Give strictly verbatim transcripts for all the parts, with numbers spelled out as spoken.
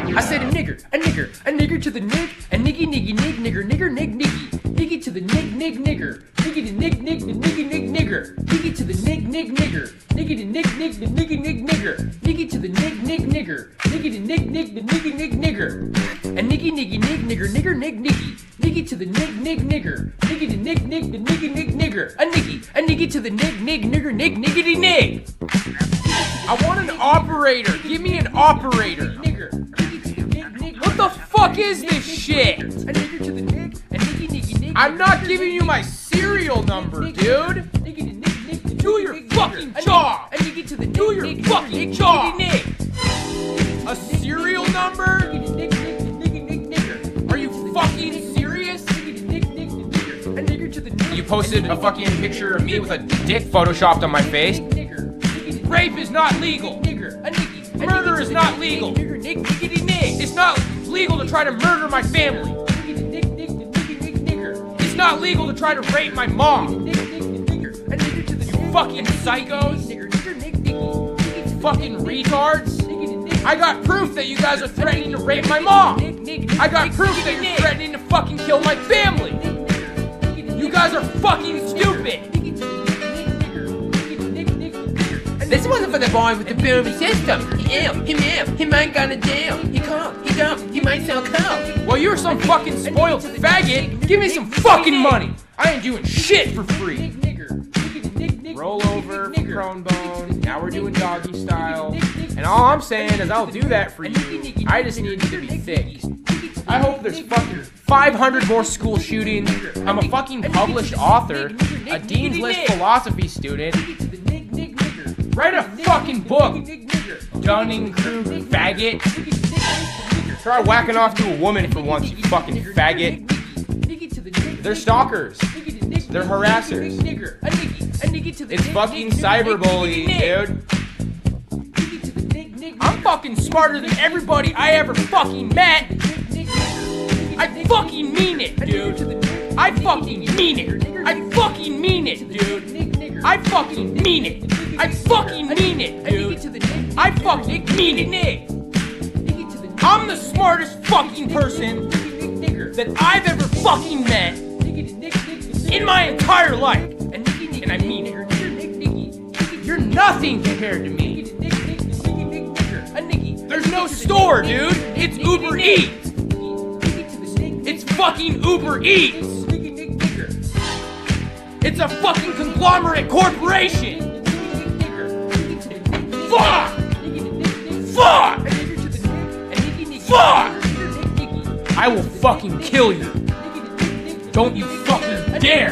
I said a nigger, a nigger, a nigger to the nig, a niggy niggy nig, nigger, nigger, nig, niggy. Niggy to the nig, nig, nigger. Niggy to nig, nig, the niggy, nig, nigger. Niggy to the nig, nig, nigger. Niggy to nig, nig, the niggy, nig, nigger. Niggy to the nig, nig, nigger. Niggy to nig, nig, the niggy, nig, nigger. A niggy, niggy, nig, nigger, nigger, nig, niggy. Niggy to the nig, nig, nigger. Niggy to nig, nig, the niggy, nig, nigger. A niggy, a niggy to the nig, nig, nigger, nig, niggity, nig. I want an operator. Give me an operator. Nigger. What the fuck is this shit? A nigger to the nig, a niggy, niggy, nig. I'm not giving you my serial number, dude. Do your fucking job. Do your fucking job. A serial number? Are you fucking serious? You posted a fucking picture of me with a dick photoshopped on my face. Rape is not legal. Murder is not legal. It's not legal to try to murder my family. It's not legal to try to rape my mom. You fucking psychos. Fucking retards. I got proof that you guys are threatening to rape my mom. I got proof that you're threatening to fucking kill my family. You guys are fucking stupid. This wasn't for the boy with the booming system. He ill, he ill, he might got a deal. He can't, he don't, he might sell coke. Well, you're some fucking spoiled faggot. Give me some fucking money. I ain't doing shit for free. Roll over for prone bone. Now we're doing doggy style. And all I'm saying is I'll do that for you. I just need you to be thick. I hope there's fucking five hundred more school shootings. I'm a fucking published author, a Dean's List philosophy student. Write a fucking book, Dunning-Kruger faggot. Try whacking off to a woman for once, you fucking faggot. They're stalkers. They're harassers. It's fucking cyberbullying, dude. I'm fucking smarter than everybody I ever fucking met. I fucking mean it, dude. I fucking mean it. I fucking mean it, dude. I fucking mean it. I fucking mean it, dude. I fucking mean it. I'm the smartest fucking person that I've ever fucking met in my entire life. And I mean it. You're nothing compared to me. There's no store, dude. It's Uber Eats. It's fucking Uber Eats. It's a fucking conglomerate corporation. Fuck! Fuck! Fuck! I will fucking kill you. Don't you fucking dare!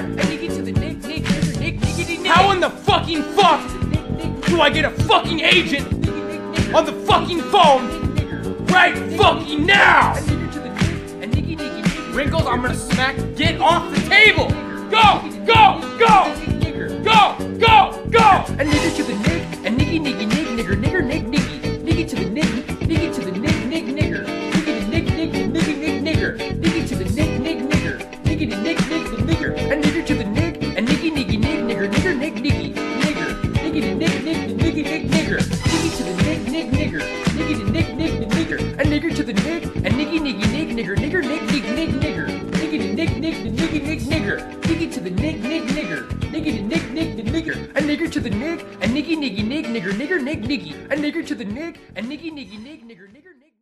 How in the fucking fuck do I get a fucking agent on the fucking phone right fucking now? Wrinkles, I'm gonna smack. Get off the table! Go! Go! Go! Go! Go! Go! A nigger to the nig, a niggy niggy nig, nigger, nigger, nig, niggy. Niggy to the nig, niggy to the nig, nig, nigger. Niggy to nig, nig, niggy, nig, nigger. Niggy to the nig, nig, nigger. Niggy to nig, nig, the nigger. A nigger to the nig, a niggy niggy nig, nigger, nigger, nig, niggy. Nigger. Niggy to nig, nig, the niggy, nig, nigger. Niggy to the nig, nig, nigger. Niggy to nig, nig, the nigger. A nigger to the nig, a niggy niggy nig, nigger, nigger, nig, nig, nig, nigger. Niggy to nig, nig, the niggy, nig, nigger. Niggy to the nig, nig, nigger. Niggy to nig, nig, the nigger. A nigger to the nig, a niggy niggy nig, nigger, nigger, nig, niggy. A nigger to the nig, a niggy niggy nig, nigger, nigger, nig.